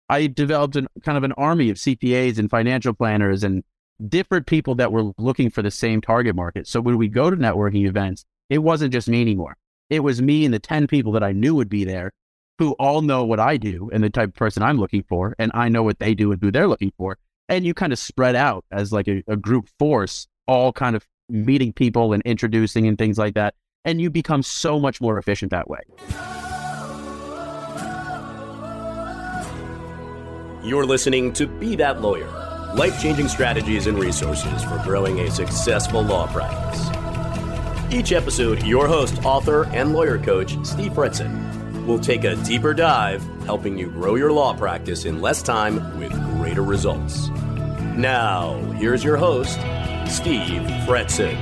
I developed kind of an army of CPAs and financial planners and different people that were looking for the same target market. So when we go to networking events, it wasn't just me anymore. It was me and the 10 people that I knew would be there who all know what I do and the type of person I'm looking for. And I know what they do and who they're looking for. And you kind of spread out as like a group force, all kind of meeting people and introducing and things like that. And you become so much more efficient that way. You're listening to Be That Lawyer, life-changing strategies and resources for growing a successful law practice. Each episode, your host, author, and lawyer coach, Steve Fretzin, will take a deeper dive, helping you grow your law practice in less time with greater results. Now, here's your host, Steve Fretzin.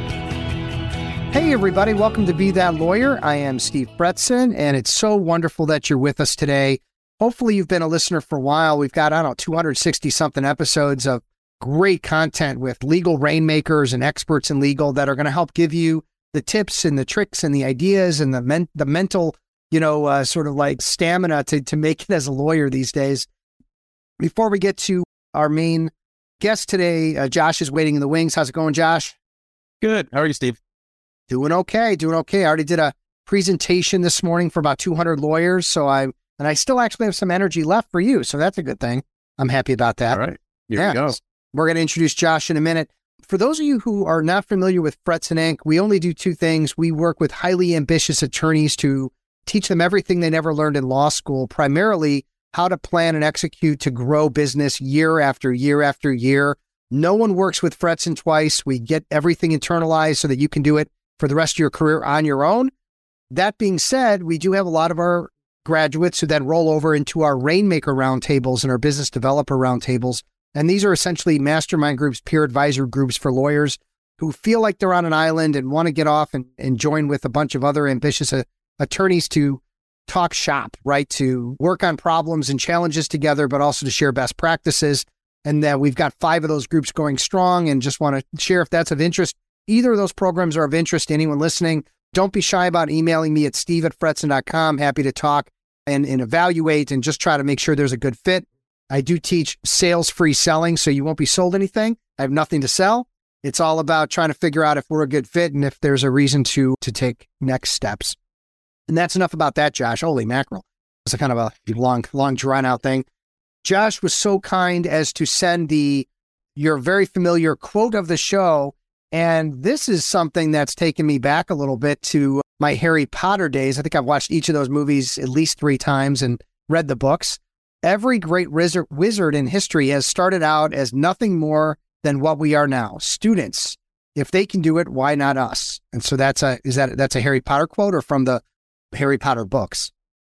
Hey, everybody. Welcome to Be That Lawyer. I am Steve Fretzin, and it's so wonderful that you're with us today. Hopefully, you've been a listener for a while. We've got, 260-something episodes of great content with legal rainmakers and experts in legal that are going to help give you the tips and the tricks and the ideas and the mental, sort of like stamina to make it as a lawyer these days. Before we get to our main guest today, Josh is waiting in the wings. How's it going, Josh? Good. How are you, Steve? Doing okay. I already did a presentation this morning for about 200 lawyers. And I still actually have some energy left for you. So that's a good thing. I'm happy about that. All right. Here we go. We're going to introduce Josh in a minute. For those of you who are not familiar with Fretzin Inc., we only do two things. We work with highly ambitious attorneys to teach them everything they never learned in law school, primarily how to plan and execute to grow business year after year after year. No one works with Fretzin twice. We get everything internalized so that you can do it for the rest of your career on your own. That being said, we do have a lot of our graduates who then roll over into our Rainmaker roundtables and our business developer roundtables. And these are essentially mastermind groups, peer advisor groups for lawyers who feel like they're on an island and want to get off and join with a bunch of other ambitious attorneys to talk shop, right? To work on problems and challenges together, but also to share best practices. And that we've got 5 of those groups going strong and just want to share if that's of interest. Either of those programs are of interest to anyone listening. Don't be shy about emailing me at steve@fretzin.com. Happy to talk and evaluate and just try to make sure there's a good fit. I do teach sales-free selling, so you won't be sold anything. I have nothing to sell. It's all about trying to figure out if we're a good fit and if there's a reason to take next steps. And that's enough about that, Josh. Holy mackerel. It's a kind of a long drawn-out thing. Josh was so kind as to send your very familiar quote of the show. And this is something that's taken me back a little bit to my Harry Potter days. I think I've watched each of those movies at least 3 times and read the books. Every great wizard in history has started out as nothing more than what we are now, students. If they can do it, why not us? And so that's a Harry Potter quote or from the Harry Potter books?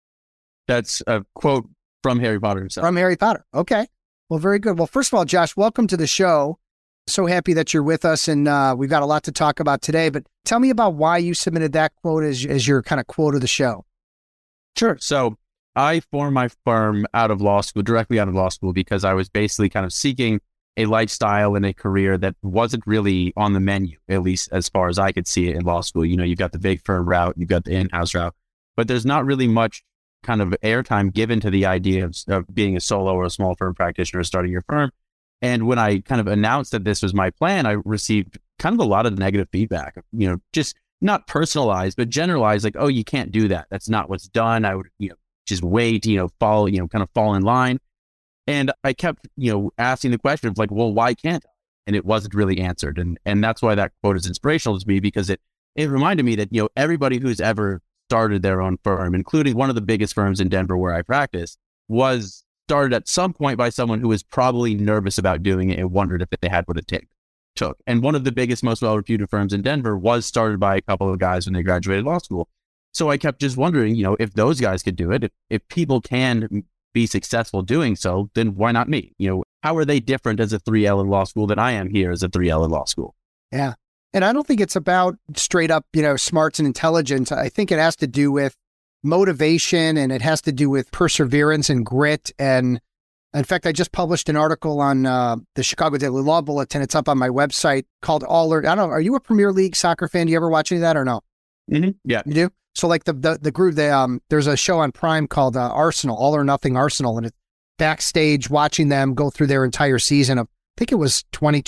That's a quote from Harry Potter himself. From Harry Potter. Okay. Well, very good. Well, first of all, Josh, welcome to the show. So happy that you're with us, and we've got a lot to talk about today. But tell me about why you submitted that quote as your kind of quote of the show. Sure. So I formed my firm directly out of law school, because I was basically kind of seeking a lifestyle and a career that wasn't really on the menu, at least as far as I could see it in law school. You've got the big firm route, you've got the in-house route, but there's not really much kind of airtime given to the idea of being a solo or a small firm practitioner or starting your firm. And when I kind of announced that this was my plan, I received kind of a lot of negative feedback, just not personalized, but generalized, like, oh, you can't do that. That's not what's done. I would, just wait, follow, kind of fall in line. And I kept, asking the question of like, well, why can't I? And it wasn't really answered. And that's why that quote is inspirational to me, because it reminded me that, everybody who's ever started their own firm, including one of the biggest firms in Denver where I practice, was started at some point by someone who was probably nervous about doing it and wondered if they had what it took. And one of the biggest, most well-reputed firms in Denver was started by a couple of guys when they graduated law school. So I kept just wondering, if those guys could do it, if people can be successful doing so, then why not me? How are they different as a 3L in law school than I am here as a 3L in law school? Yeah. And I don't think it's about straight up, smarts and intelligence. I think it has to do with motivation, and it has to do with perseverance and grit. And in fact, I just published an article on the Chicago Daily Law Bulletin. It's up on my website called All or I don't know. Are you a Premier League soccer fan? Do you ever watch any of that or no? Mm-hmm. Yeah. You do? So like the group, there's a show on Prime called Arsenal, All or Nothing Arsenal. And backstage watching them go through their entire season of, I think it was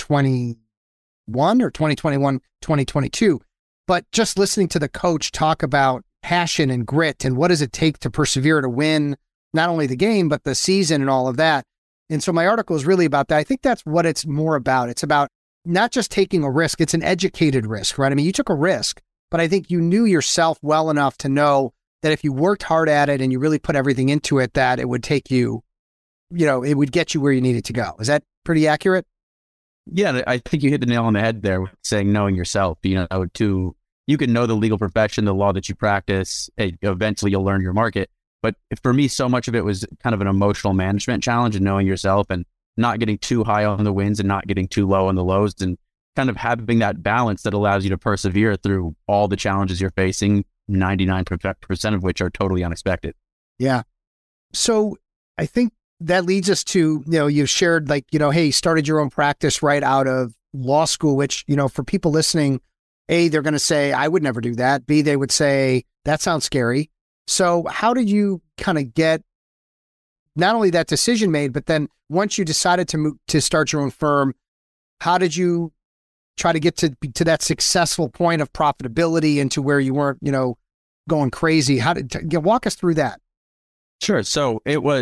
2021 or 2021, 2022. But just listening to the coach talk about passion and grit and what does it take to persevere to win not only the game, but the season and all of that. And so my article is really about that. I think that's what it's more about. It's about not just taking a risk. It's an educated risk, right? I mean, you took a risk, but I think you knew yourself well enough to know that if you worked hard at it and you really put everything into it, that it would take you, it would get you where you needed to go. Is that pretty accurate? Yeah, I think you hit the nail on the head there with saying knowing yourself, you can know the legal profession, the law that you practice, eventually you'll learn your market. But for me, so much of it was kind of an emotional management challenge and knowing yourself and not getting too high on the wins and not getting too low on the lows, and kind of having that balance that allows you to persevere through all the challenges you're facing, 99% of which are totally unexpected. Yeah. So I think that leads us to, you've shared hey, you started your own practice right out of law school, which, for people listening, A, they're going to say, I would never do that. B, they would say, that sounds scary. So how did you kind of get not only that decision made, but then once you decided to start your own firm, how did you try to get to that successful point of profitability and to where you weren't, going crazy? Walk us through that? Sure. So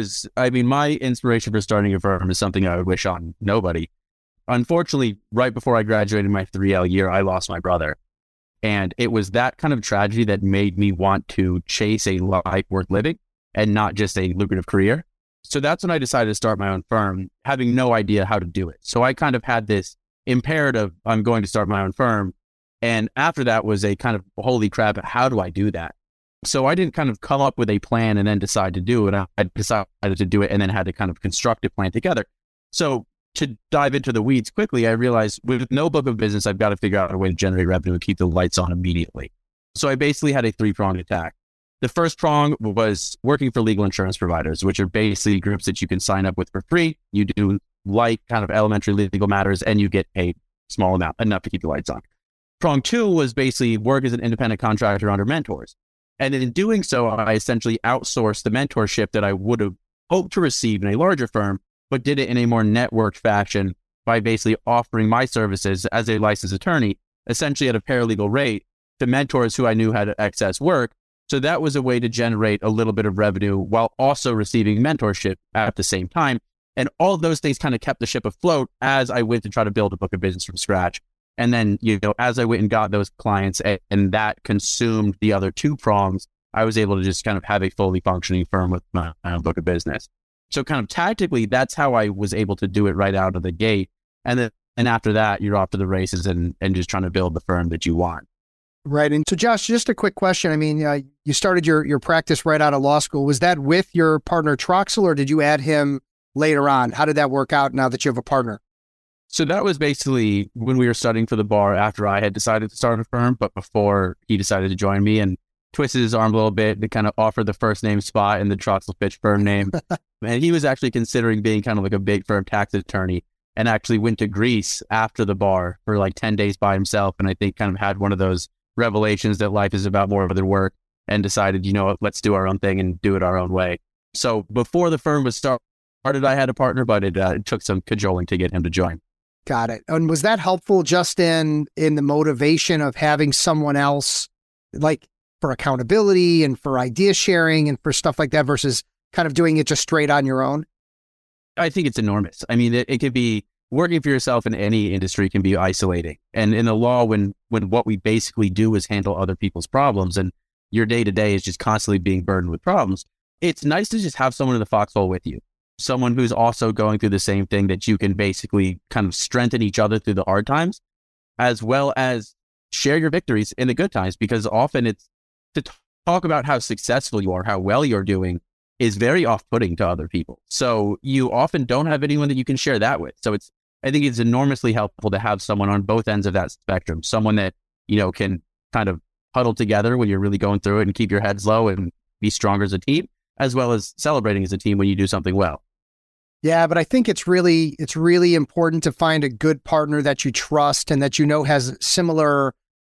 my inspiration for starting a firm is something I would wish on nobody. Unfortunately, right before I graduated my 3L year, I lost my brother. And it was that kind of tragedy that made me want to chase a life worth living and not just a lucrative career. So that's when I decided to start my own firm, having no idea how to do it. So I kind of had this imperative, I'm going to start my own firm. And after that was a kind of, holy crap, how do I do that? So I didn't kind of come up with a plan and then decide to do it. I decided to do it and then had to kind of construct a plan together. So to dive into the weeds quickly, I realized with no book of business, I've got to figure out a way to generate revenue and keep the lights on immediately. So I basically had a 3-pronged attack. The first prong was working for legal insurance providers, which are basically groups that you can sign up with for free. You do light kind of elementary legal matters and you get paid small amount, enough to keep the lights on. Prong 2 was basically work as an independent contractor under mentors. And in doing so, I essentially outsourced the mentorship that I would have hoped to receive in a larger firm, but did it in a more networked fashion by basically offering my services as a licensed attorney, essentially at a paralegal rate, to mentors who I knew had excess work. So that was a way to generate a little bit of revenue while also receiving mentorship at the same time. And all of those things kind of kept the ship afloat as I went to try to build a book of business from scratch. And then, as I went and got those clients and that consumed the other 2 prongs, I was able to just kind of have a fully functioning firm with my own book of business. So kind of tactically, that's how I was able to do it right out of the gate. And then after that, you're off to the races and just trying to build the firm that you want. Right. And so Josh, just a quick question. I mean, you started your practice right out of law school. Was that with your partner Troxel, or did you add him later on? How did that work out now that you have a partner? So that was basically when we were studying for the bar after I had decided to start a firm, but before he decided to join me, and twisted his arm a little bit to kind of offer the first name spot in the Troxel Fitch firm name. And he was actually considering being kind of like a big firm tax attorney, and actually went to Greece after the bar for like 10 days by himself. And I think kind of had one of those revelations that life is about more than work, and decided, let's do our own thing and do it our own way. So before the firm was started, I had a partner, but it took some cajoling to get him to join. Got it. And was that helpful just in the motivation of having someone else, like for accountability and for idea sharing and for stuff like that, versus kind of doing it just straight on your own? I think it's enormous. I mean, it could be working for yourself in any industry can be isolating. And in the law, when what we basically do is handle other people's problems and your day to day is just constantly being burdened with problems, it's nice to just have someone in the foxhole with you. Someone who's also going through the same thing, that you can basically kind of strengthen each other through the hard times, as well as share your victories in the good times, because often it's to talk about how successful you are, how well you're doing, is very off-putting to other people. So you often don't have anyone that you can share that with. So I think it's enormously helpful to have someone on both ends of that spectrum, someone that, can kind of huddle together when you're really going through it and keep your heads low and be stronger as a team, as well as celebrating as a team when you do something well. Yeah, but I think it's really important to find a good partner that you trust and that has similar,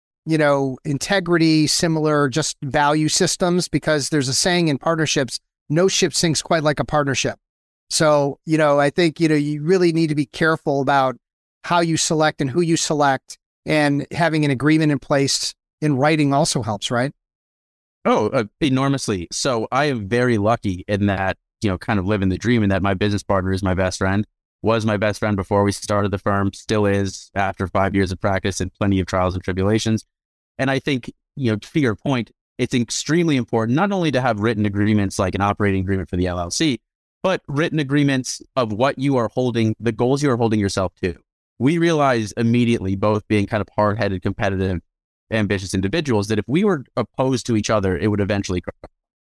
integrity, similar just value systems, because there's a saying in partnerships, no ship sinks quite like a partnership. So, I think, you really need to be careful about how you select and who you select, and having an agreement in place in writing also helps, right? Oh, enormously. So I am very lucky in that, kind of living the dream, in that my business partner is my best friend, was my best friend before we started the firm, still is after 5 years of practice and plenty of trials and tribulations. And I think, to your point, it's extremely important not only to have written agreements like an operating agreement for the LLC, but written agreements of what you are holding, the goals you are holding yourself to. We realized immediately, both being kind of hard-headed, competitive, ambitious individuals, that if we were opposed to each other, it would eventually crash.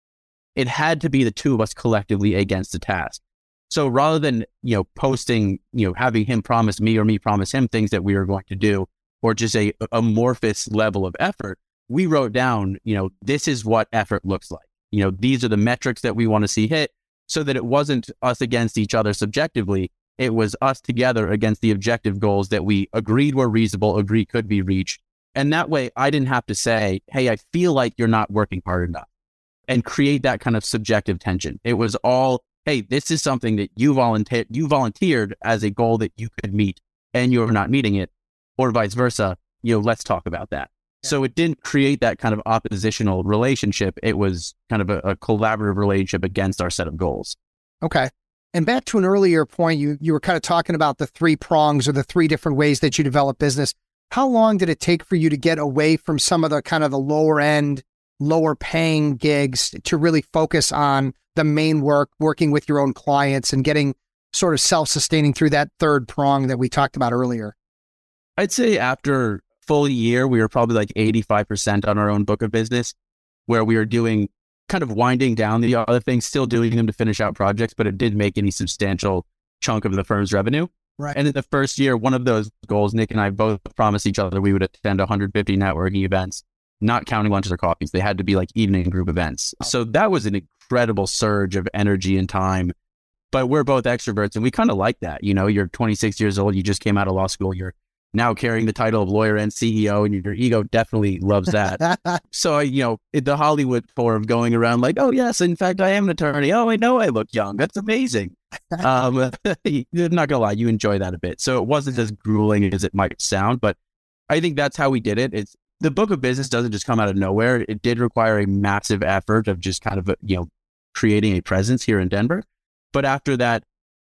It had to be the two of us collectively against the task. So rather than, posting, having him promise me or me promise him things that we were going to do, or just a amorphous level of effort, we wrote down, this is what effort looks like. These are the metrics that we want to see hit, so that it wasn't us against each other subjectively. It was us together against the objective goals that we agreed were reasonable, agreed could be reached. And that way I didn't have to say, hey, I feel like you're not working hard enough, and create that kind of subjective tension. It was all, hey, this is something that you volunteered as a goal that you could meet, and you're not meeting it, or vice versa. Let's talk about that. Yeah. So it didn't create that kind of oppositional relationship. It was kind of a collaborative relationship against our set of goals. Okay. And back to an earlier point, you were kind of talking about the three prongs, or the three different ways that you develop business. How long did it take for you to get away from some of the kind of the lower end, lower paying gigs, to really focus on the main work, working with your own clients and getting sort of self-sustaining through that third prong that we talked about earlier? I'd say after full year, we were probably like 85% on our own book of business, where we were doing kind of winding down the other things, still doing them to finish out projects, but it didn't make any substantial chunk of the firm's revenue. Right. And in the first year, one of those goals, Nick and I both promised each other we would attend 150 networking events, not counting lunches or coffees. They had to be like evening group events. Oh. So that was an incredible surge of energy and time. But we're both extroverts, and we kind of like that. You're 26 years old, you just came out of law school, you're now carrying the title of lawyer and CEO, and your ego definitely loves that. So, the Hollywood form going around like, oh, yes, in fact, I am an attorney. Oh, I know I look young. That's amazing. I'm not going to lie, you enjoy that a bit. So it wasn't as grueling as it might sound, but I think that's how we did it. The book of business doesn't just come out of nowhere. It did require a massive effort of just kind of, creating a presence here in Denver. But after that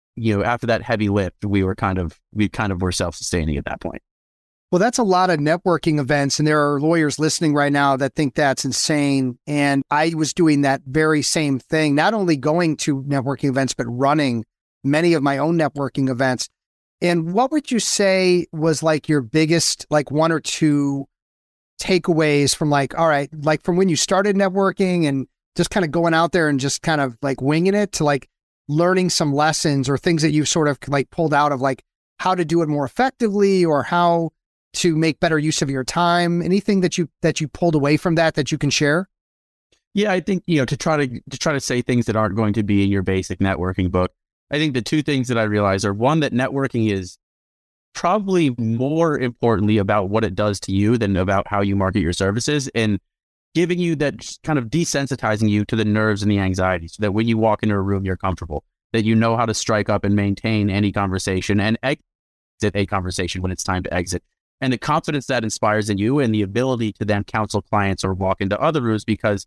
heavy lift, we kind of were self-sustaining at that point. Well, that's a lot of networking events, and there are lawyers listening right now that think that's insane. And I was doing that very same thing, not only going to networking events, but running many of my own networking events. And what would you say was like your biggest, like one or two takeaways from from when you started networking and just kind of going out there and just kind of like winging it, to like learning some lessons or things that you've sort of like pulled out of like how to do it more effectively, or how to make better use of your time? Anything that you pulled away from that you can share? Yeah, I think, to try to say things that aren't going to be in your basic networking book. I think the two things that I realize are, one, that networking is probably more importantly about what it does to you than about how you market your services, and giving you that, kind of desensitizing you to the nerves and the anxiety, so that when you walk into a room, you're comfortable, that you know how to strike up and maintain any conversation and exit a conversation when it's time to exit. And the confidence that inspires in you, and the ability to then counsel clients or walk into other rooms because,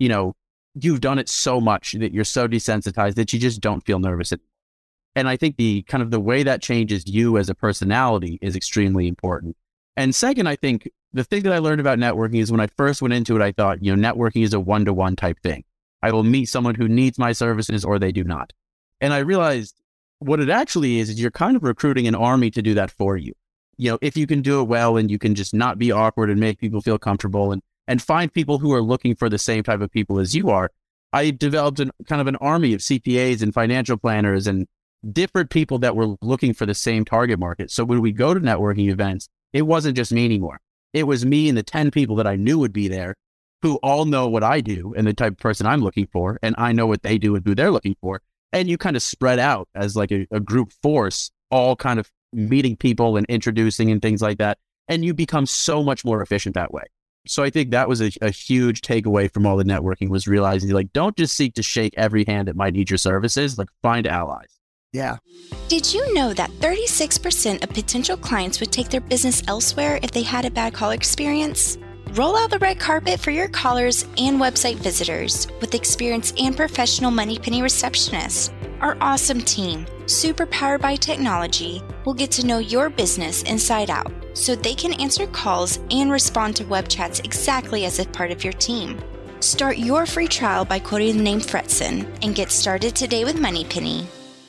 you've done it so much that you're so desensitized that you just don't feel nervous. And I think the way that changes you as a personality is extremely important. And second, I think the thing that I learned about networking is, when I first went into it, I thought, networking is a one-to-one type thing. I will meet someone who needs my services, or they do not. And I realized what it actually is you're kind of recruiting an army to do that for you. If you can do it well, and you can just not be awkward and make people feel comfortable, and find people who are looking for the same type of people as you are. I developed kind of an army of CPAs and financial planners and different people that were looking for the same target market. So when we go to networking events, it wasn't just me anymore. It was me and the 10 people that I knew would be there, who all know what I do and the type of person I'm looking for, and I know what they do and who they're looking for. And you kind of spread out as like a group force, all kind of meeting people and introducing and things like that. And you become so much more efficient that way. So I think that was a huge takeaway from all the networking, was realizing, like, don't just seek to shake every hand that might need your services, like find allies. Yeah. Did you know that 36% of potential clients would take their business elsewhere if they had a bad call experience? Roll out the red carpet for your callers and website visitors with experienced and professional MoneyPenny receptionists. Our awesome team, super powered by technology, will get to know your business inside out so they can answer calls and respond to web chats exactly as if part of your team. Start your free trial by quoting the name Fretzin and get started today with MoneyPenny.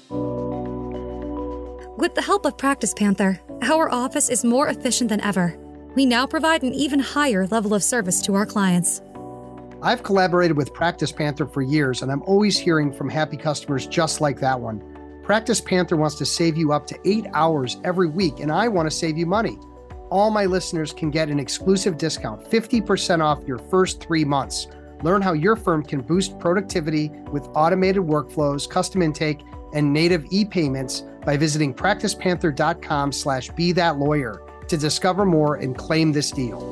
With the help of Practice Panther, our office is more efficient than ever. We now provide an even higher level of service to our clients. I've collaborated with Practice Panther for years, and I'm always hearing from happy customers just like that one. Practice Panther wants to save you up to 8 hours every week, and I want to save you money. All my listeners can get an exclusive discount, 50% off your first 3 months. Learn how your firm can boost productivity with automated workflows, custom intake, and native e-payments by visiting practicepanther.com/bethatlawyer to discover more and claim this deal.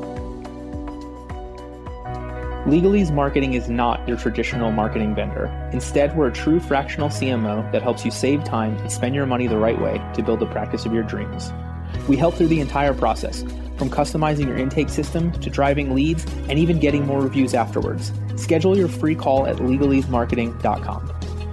Legalese Marketing is not your traditional marketing vendor. Instead, we're a true fractional CMO that helps you save time and spend your money the right way to build the practice of your dreams. We help through the entire process, from customizing your intake system to driving leads and even getting more reviews afterwards. Schedule your free call at legalesemarketing.com.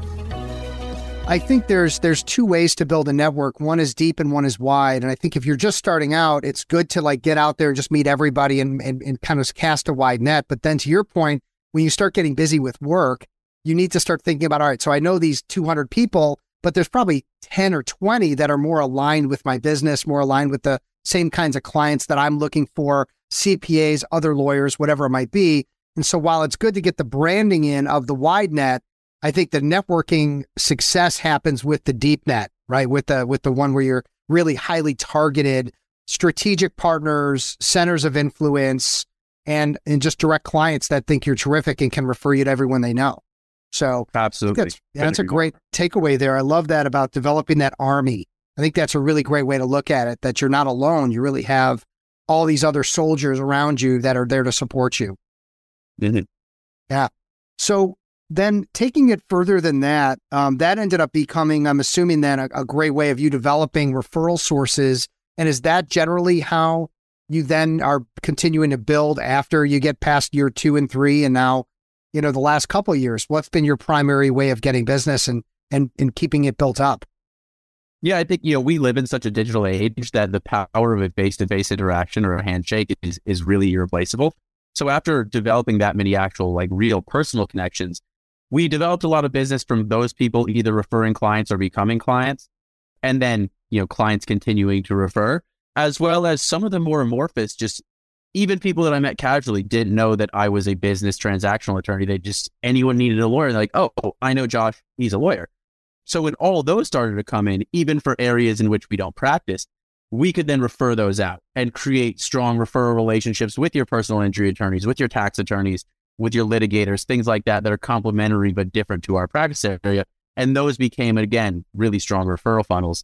I think there's two ways to build a network. One is deep and one is wide. And I think if you're just starting out, it's good to like get out there and just meet everybody and kind of cast a wide net. But then to your point, when you start getting busy with work, you need to start thinking about, all right, so I know these 200 people, but there's probably 10 or 20 that are more aligned with my business, more aligned with the same kinds of clients that I'm looking for, CPAs, other lawyers, whatever it might be. And so while it's good to get the branding in of the wide net, I think the networking success happens with the deep net, right? With the one where you're really highly targeted, strategic partners, centers of influence, and just direct clients that think you're terrific and can refer you to everyone they know. So absolutely, that's a great takeaway there. I love that about developing that army. I think that's a really great way to look at it, that you're not alone. You really have all these other soldiers around you that are there to support you. Mm-hmm. Yeah. So then taking it further than that, that ended up becoming, I'm assuming then, a great way of you developing referral sources. And is that generally how you then are continuing to build after you get past year 2 and 3 and now, the last couple of years? What's been your primary way of getting business and keeping it built up? Yeah, I think, we live in such a digital age that the power of a face-to-face interaction or a handshake is really irreplaceable. So after developing that many actual real personal connections, we developed a lot of business from those people either referring clients or becoming clients, and then, clients continuing to refer, as well as some of the more amorphous, just even people that I met casually didn't know that I was a business transactional attorney. Anyone needed a lawyer. They're like, oh, I know Josh, he's a lawyer. So when all those started to come in, even for areas in which we don't practice, we could then refer those out and create strong referral relationships with your personal injury attorneys, with your tax attorneys, with your litigators, things like that are complementary but different to our practice area. And those became, again, really strong referral funnels.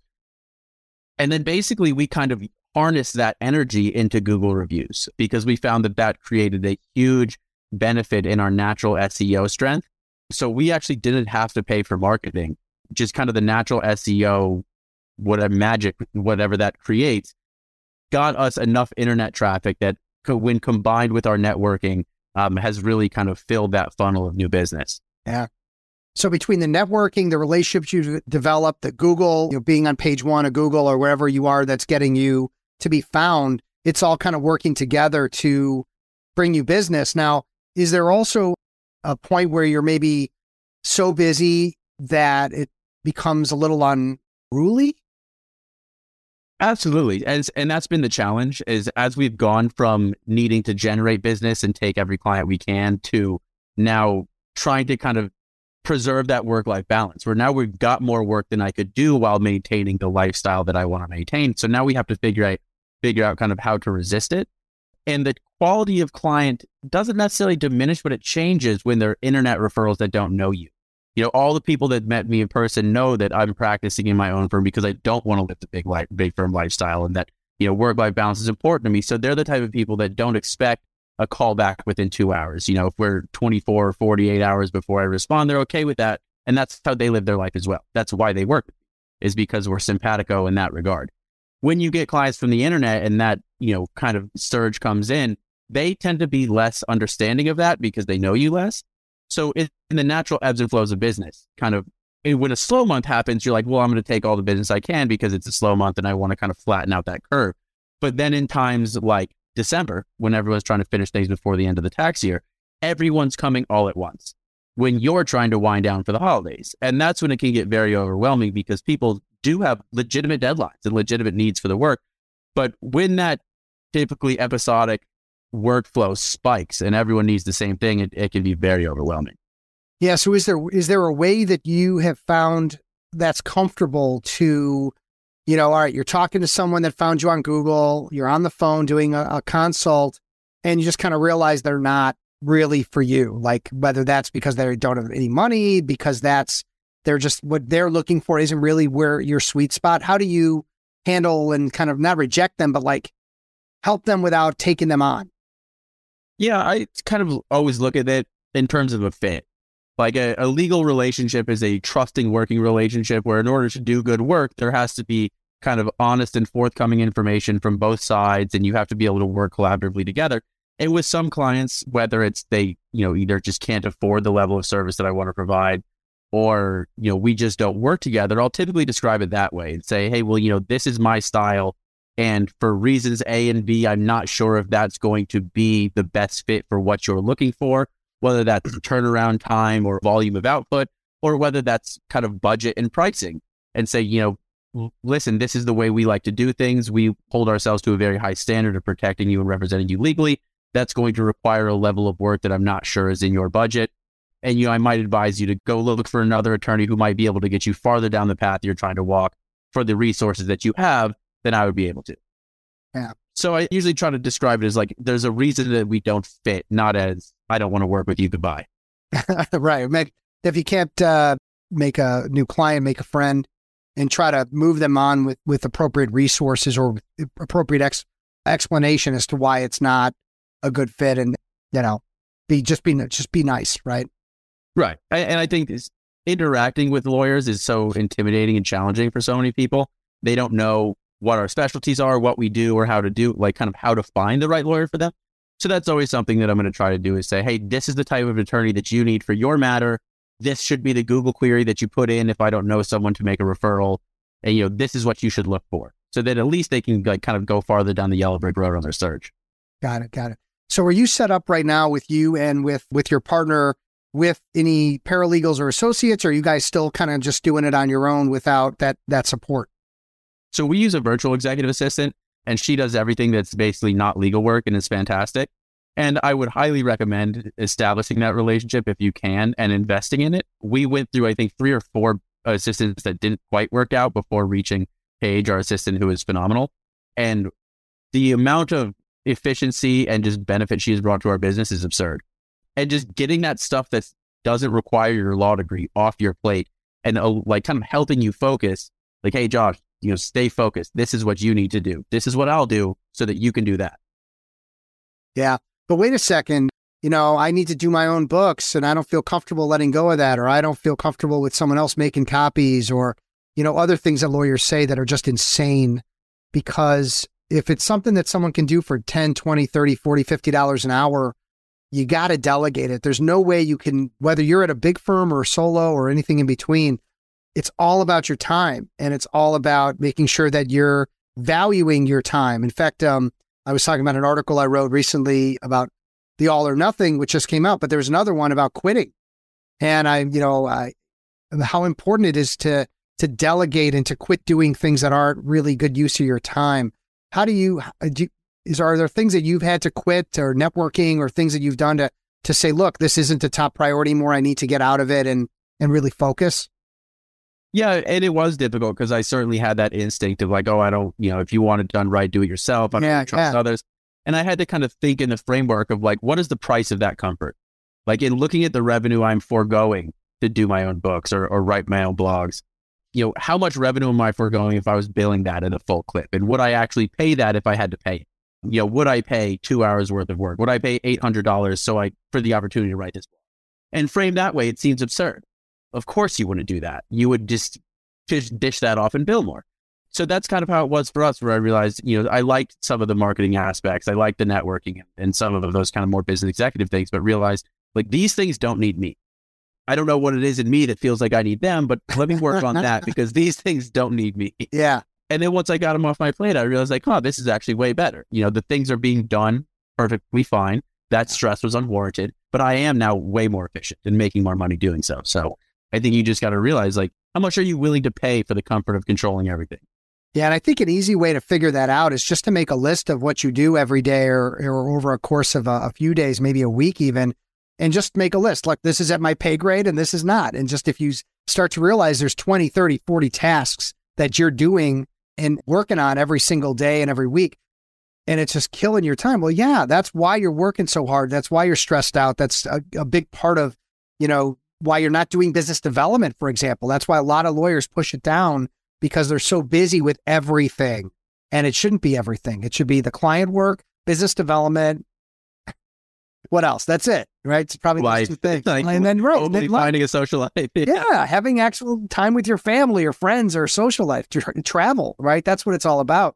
And then basically we kind of harnessed that energy into Google reviews because we found that created a huge benefit in our natural SEO strength. So we actually didn't have to pay for marketing, just kind of the natural SEO, whatever that creates, got us enough internet traffic that when combined with our networking, has really kind of filled that funnel of new business. Yeah. So between the networking, the relationships you develop, the Google, being on page 1 of Google or wherever you are that's getting you to be found, it's all kind of working together to bring you business. Now, is there also a point where you're maybe so busy that it becomes a little unruly? Absolutely. And that's been the challenge is as we've gone from needing to generate business and take every client we can to now trying to kind of preserve that work-life balance, where now we've got more work than I could do while maintaining the lifestyle that I want to maintain. So now we have to figure out kind of how to resist it. And the quality of client doesn't necessarily diminish, but it changes when they're internet referrals that don't know you. All the people that met me in person know that I'm practicing in my own firm because I don't want to live the big firm lifestyle and that, work-life balance is important to me. So they're the type of people that don't expect a call back within 2 hours. If we're 24 or 48 hours before I respond, they're okay with that. And that's how they live their life as well. That's why they work. is because we're simpatico in that regard. When you get clients from the internet and that, kind of surge comes in, they tend to be less understanding of that because they know you less. So in the natural ebbs and flows of business, kind of when a slow month happens, you're like, well, I'm going to take all the business I can because it's a slow month and I want to kind of flatten out that curve. But then in times like December, when everyone's trying to finish things before the end of the tax year, everyone's coming all at once when you're trying to wind down for the holidays. And that's when it can get very overwhelming because people do have legitimate deadlines and legitimate needs for the work. But when that typically episodic workflow spikes and everyone needs the same thing, it can be very overwhelming. Yeah. So is there a way that you have found that's comfortable to, all right, you're talking to someone that found you on Google, you're on the phone doing a consult, and you just kind of realize they're not really for you, like whether that's because they don't have any money, because they're just what they're looking for isn't really where your sweet spot. How do you handle and kind of not reject them, but like help them without taking them on? Yeah, I kind of always look at it in terms of a fit. Like a legal relationship is a trusting working relationship where in order to do good work, there has to be kind of honest and forthcoming information from both sides, and you have to be able to work collaboratively together. And with some clients, whether it's they, either just can't afford the level of service that I want to provide, or, we just don't work together, I'll typically describe it that way and say, hey, well, this is my style. And for reasons A and B, I'm not sure if that's going to be the best fit for what you're looking for, whether that's turnaround time or volume of output, or whether that's kind of budget and pricing, and say, listen, this is the way we like to do things. We hold ourselves to a very high standard of protecting you and representing you legally. That's going to require a level of work that I'm not sure is in your budget. And, I might advise you to go look for another attorney who might be able to get you farther down the path you're trying to walk for the resources that you have than I would be able to. Yeah. So I usually try to describe it as like, there's a reason that we don't fit, not as I don't want to work with you, goodbye. Right. If you can't make a new client, make a friend, and try to move them on with appropriate resources or appropriate explanation as to why it's not a good fit, and be nice, right? Right. And I think this interacting with lawyers is so intimidating and challenging for so many people. They don't know what our specialties are, what we do, or how to do, like kind of how to find the right lawyer for them. So that's always something that I'm going to try to do is say, hey, this is the type of attorney that you need for your matter. This should be the Google query that you put in if I don't know someone to make a referral. And, this is what you should look for, so that at least they can kind of go farther down the yellow brick road on their search. Got it. So are you set up right now with you and with your partner with any paralegals or associates, or are you guys still kind of just doing it on your own without that support? So we use a virtual executive assistant, and she does everything that's basically not legal work, and it's fantastic. And I would highly recommend establishing that relationship if you can and investing in it. We went through, I think, 3 or 4 assistants that didn't quite work out before reaching Paige, our assistant, who is phenomenal. And the amount of efficiency and just benefit she has brought to our business is absurd. And just getting that stuff that doesn't require your law degree off your plate and like kind of helping you focus, like, hey, Josh, stay focused. This is what you need to do. This is what I'll do so that you can do that. Yeah. But wait a second, I need to do my own books and I don't feel comfortable letting go of that, or I don't feel comfortable with someone else making copies, or, other things that lawyers say that are just insane. Because if it's something that someone can do for $10, $20, $30, $40, $50 an hour, you got to delegate it. There's no way you can, whether you're at a big firm or solo or anything in between, it's all about your time, and it's all about making sure that you're valuing your time. In fact, I was talking about an article I wrote recently about the all or nothing, which just came out, but there's another one about quitting. And how important it is to delegate and to quit doing things that aren't really good use of your time. How do are there things that you've had to quit, or networking, or things that you've done to say, look, this isn't a top priority anymore, I need to get out of it and really focus? Yeah, and it was difficult because I certainly had that instinct of like, oh, I don't, if you want it done right, do it yourself. I don't trust others. And I had to kind of think in the framework of like, what is the price of that comfort? Like in looking at the revenue I'm foregoing to do my own books or write my own blogs, how much revenue am I foregoing if I was billing that at a full clip? And would I actually pay that if I had to pay it? Would I pay 2 hours worth of work? Would I pay $800 for the opportunity to write this book? And framed that way, it seems absurd. Of course you wouldn't do that. You would just just dish that off and bill more. So that's kind of how it was for us, where I realized, I liked some of the marketing aspects. I liked the networking and some of those kind of more business executive things, but realized like these things don't need me. I don't know what it is in me that feels like I need them, but let me work on that because these things don't need me. Yeah. And then once I got them off my plate, I realized like, this is actually way better. The things are being done perfectly fine. That stress was unwarranted, but I am now way more efficient and making more money doing so. So I think you just got to realize like, how much are you willing to pay for the comfort of controlling everything? Yeah. And I think an easy way to figure that out is just to make a list of what you do every day or over a course of a few days, maybe a week even, and just make a list. Like this is at my pay grade and this is not. And just if you start to realize there's 20, 30, 40 tasks that you're doing and working on every single day and every week, and it's just killing your time. Well, yeah, that's why you're working so hard. That's why you're stressed out. That's a big part of, why you're not doing business development, for example. That's why a lot of lawyers push it down because they're so busy with everything. And it shouldn't be everything. It should be the client work, business development. What else? That's it, right? It's probably those two things. And then finding a social life. Yeah, having actual time with your family or friends or social life, travel, right? That's what it's all about.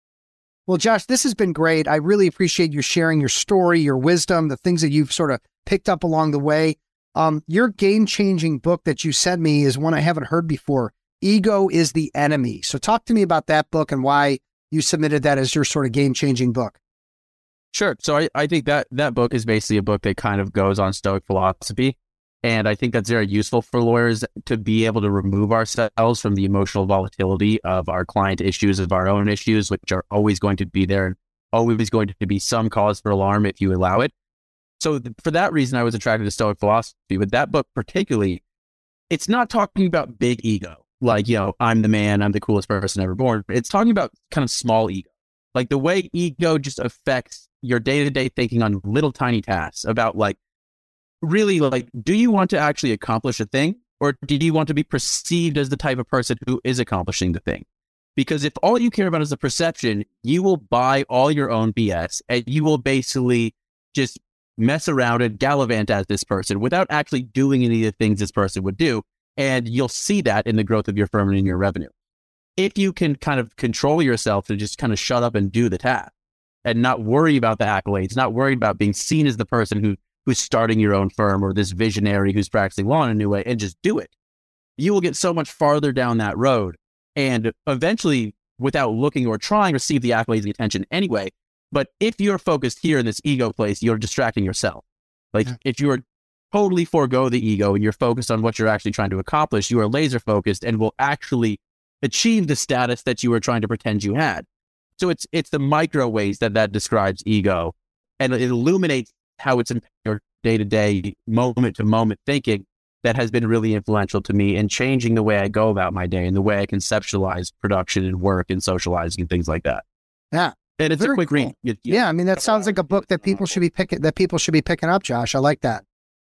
Well, Josh, this has been great. I really appreciate you sharing your story, your wisdom, the things that you've sort of picked up along the way. Your game-changing book that you sent me is one I haven't heard before. Ego is the Enemy. So talk to me about that book and why you submitted that as your sort of game-changing book. Sure. So I think that book is basically a book that kind of goes on Stoic philosophy. And I think that's very useful for lawyers to be able to remove ourselves from the emotional volatility of our client issues, of our own issues, which are always going to be there and always going to be some cause for alarm if you allow it. So for that reason, I was attracted to Stoic philosophy. With that book particularly, it's not talking about big ego, like, I'm the man, I'm the coolest person ever born. It's talking about kind of small ego, like the way ego just affects your day-to-day thinking on little tiny tasks about like, really, like, do you want to actually accomplish a thing, or do you want to be perceived as the type of person who is accomplishing the thing? Because if all you care about is the perception, you will buy all your own BS and you will basically just mess around and gallivant as this person without actually doing any of the things this person would do. And you'll see that in the growth of your firm and in your revenue. If you can kind of control yourself to just kind of shut up and do the task and not worry about the accolades, not worried about being seen as the person who's starting your own firm or this visionary who's practicing law in a new way, and just do it, you will get so much farther down that road and eventually, without looking or trying, receive the accolades and the attention anyway. But if you're focused here in this ego place, you're distracting yourself. Like if you're totally forego the ego and you're focused on what you're actually trying to accomplish, you are laser focused and will actually achieve the status that you were trying to pretend you had. So it's the micro ways that describes ego, and it illuminates how it's in your day-to-day, moment-to-moment thinking that has been really influential to me in changing the way I go about my day and the way I conceptualize production and work and socializing and things like that. Yeah. And it's a quick read. Yeah, I mean, that sounds like a book that people should be picking up, Josh. I like that.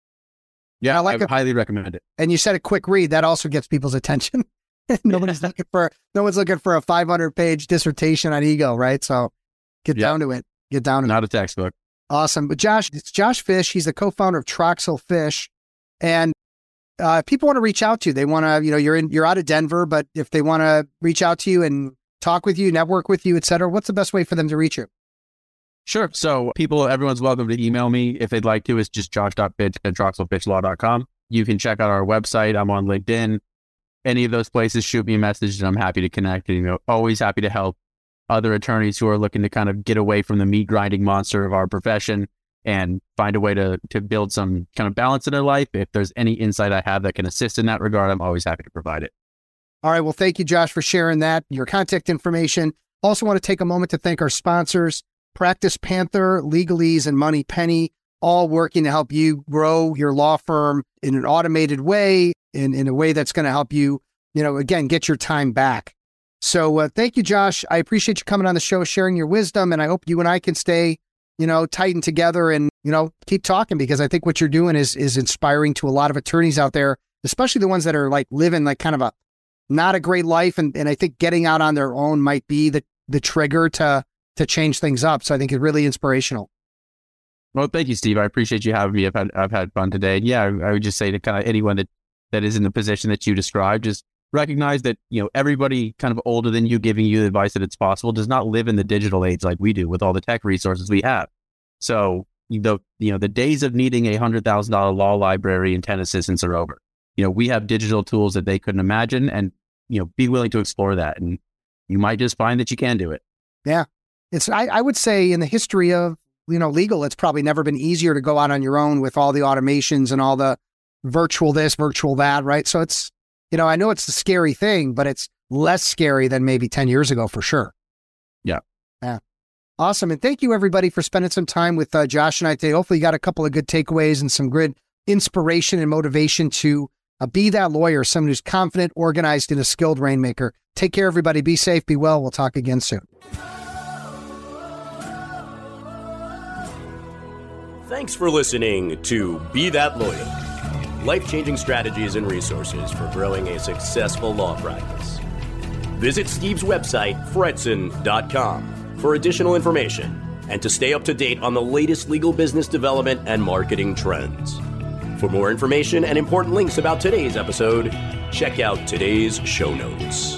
Yeah, I highly recommend it. And you said a quick read. That also gets people's attention. No one's looking for a 500-page dissertation on ego, right? So get down to it. Not a textbook. Awesome. But Josh, it's Josh Fish. He's the co-founder of Troxel Fish. And people want to reach out to you. They want to, you're out of Denver, but if they want to reach out to you and talk with you, network with you, et cetera, what's the best way for them to reach you? Sure. So everyone's welcome to email me if they'd like to. It's just josh.fish@troxelfishlaw.com. You can check out our website. I'm on LinkedIn. Any of those places, shoot me a message and I'm happy to connect. And, always happy to help other attorneys who are looking to kind of get away from the meat grinding monster of our profession and find a way to build some kind of balance in their life. If there's any insight I have that can assist in that regard, I'm always happy to provide it. All right. Well, thank you, Josh, for sharing that, your contact information. Also want to take a moment to thank our sponsors, Practice Panther, Legalese, and Money Penny, all working to help you grow your law firm in an automated way, in a way that's going to help you, again, get your time back. So thank you, Josh. I appreciate you coming on the show, sharing your wisdom, and I hope you and I can stay, tightened together and, keep talking, because I think what you're doing is inspiring to a lot of attorneys out there, especially the ones that are like living like kind of not a great life. And I think getting out on their own might be the trigger to change things up. So I think it's really inspirational. Well, thank you, Steve. I appreciate you having me. I've had fun today. And yeah, I would just say to kind of anyone that is in the position that you described, just recognize that, everybody kind of older than you giving you the advice that it's possible does not live in the digital age like we do with all the tech resources we have. So the days of needing a $100,000 law library and 10 assistants are over. We have digital tools that they couldn't imagine, and, be willing to explore that. And you might just find that you can do it. Yeah. I would say in the history of, legal, it's probably never been easier to go out on your own with all the automations and all the virtual this, virtual that, right? So it's, I know it's a scary thing, but it's less scary than maybe 10 years ago for sure. Yeah. Yeah. Awesome. And thank you everybody for spending some time with Josh and I today. Hopefully you got a couple of good takeaways and some good inspiration and motivation to be that lawyer, someone who's confident, organized, and a skilled rainmaker. Take care, everybody. Be safe, be well. We'll talk again soon. Thanks for listening to Be That Lawyer. Life-changing strategies and resources for growing a successful law practice. Visit Steve's website, Fretzin.com, for additional information and to stay up to date on the latest legal business development and marketing trends. For more information and important links about today's episode, check out today's show notes.